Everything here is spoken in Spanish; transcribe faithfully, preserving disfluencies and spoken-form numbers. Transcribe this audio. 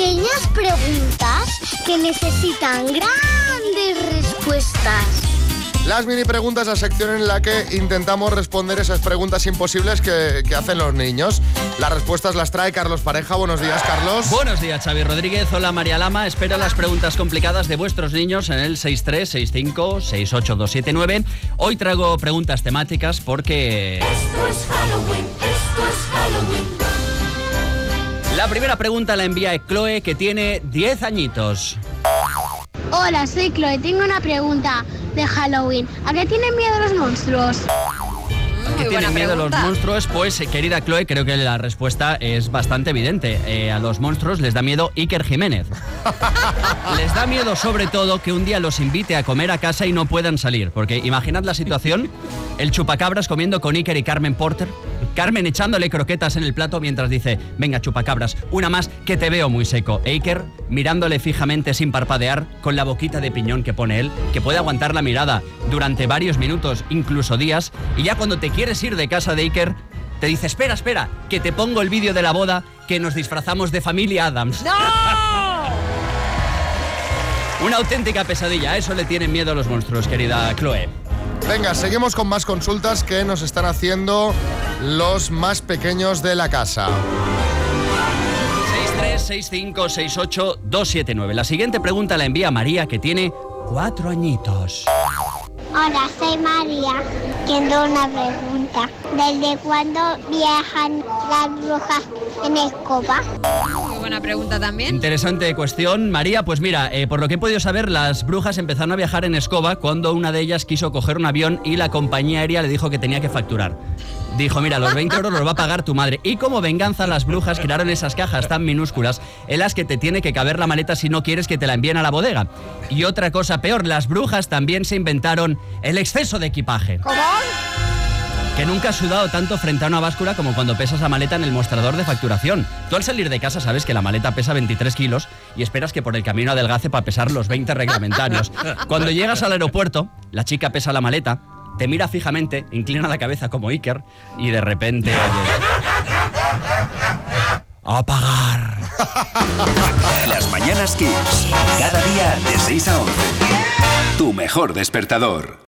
pequeñas preguntas que necesitan grandes respuestas. Las mini preguntas, la sección en la que intentamos responder esas preguntas imposibles que, que hacen los niños. Las respuestas las trae Carlos Pareja. Buenos días, Carlos. Buenos días, Xavi Rodríguez. Hola, María Lama. Espero las preguntas complicadas de vuestros niños en el seis tres seis cinco seis ocho dos siete nueve. Hoy traigo preguntas temáticas porque... Esto es Halloween, esto es Halloween. La primera pregunta la envía Chloe, que tiene diez añitos. Hola, soy Chloe. Tengo una pregunta de Halloween. ¿A qué tienen miedo los monstruos? ¿A qué tienen miedo los monstruos? Pues, eh, querida Chloe, creo que la respuesta es bastante evidente. Eh, a los monstruos les da miedo Iker Jiménez. Les da miedo, sobre todo, que un día los invite a comer a casa y no puedan salir. Porque imaginad la situación, el chupacabras comiendo con Iker y Carmen Porter. Carmen echándole croquetas en el plato mientras dice: venga, chupacabras, una más que te veo muy seco. E Iker mirándole fijamente sin parpadear, con la boquita de piñón que pone él, que puede aguantar la mirada durante varios minutos, incluso días, y ya cuando te quieres ir de casa de Iker, te dice: espera, espera, que te pongo el vídeo de la boda, que nos disfrazamos de familia Addams. ¡No! Una auténtica pesadilla, a eso le tienen miedo los monstruos, querida Chloe. Venga, seguimos con más consultas que nos están haciendo los más pequeños de la casa. seis tres seis cinco seis ocho dos siete nueve. La siguiente pregunta la envía María, que tiene cuatro añitos. Hola, soy María. Tengo una pregunta. ¿Desde cuándo viajan las brujas en escoba? Muy buena pregunta también. Interesante cuestión, María. Pues mira, eh, por lo que he podido saber, las brujas empezaron a viajar en escoba cuando una de ellas quiso coger un avión y la compañía aérea le dijo que tenía que facturar. Dijo: mira, los veinte euros los va a pagar tu madre. Y como venganza, las brujas crearon esas cajas tan minúsculas en las que te tiene que caber la maleta si no quieres que te la envíen a la bodega. Y otra cosa peor, las brujas también se inventaron el exceso de equipaje. ¿Cómo? Que nunca has sudado tanto frente a una báscula como cuando pesas la maleta en el mostrador de facturación. Tú al salir de casa sabes que la maleta pesa veintitrés kilos y esperas que por el camino adelgace para pesar los veinte reglamentarios. Cuando llegas al aeropuerto, la chica pesa la maleta, te mira fijamente, inclina la cabeza como Iker y de repente oyes: ¡a pagar! Las Mañanas Kiss. Cada día de seis a once. Tu mejor despertador.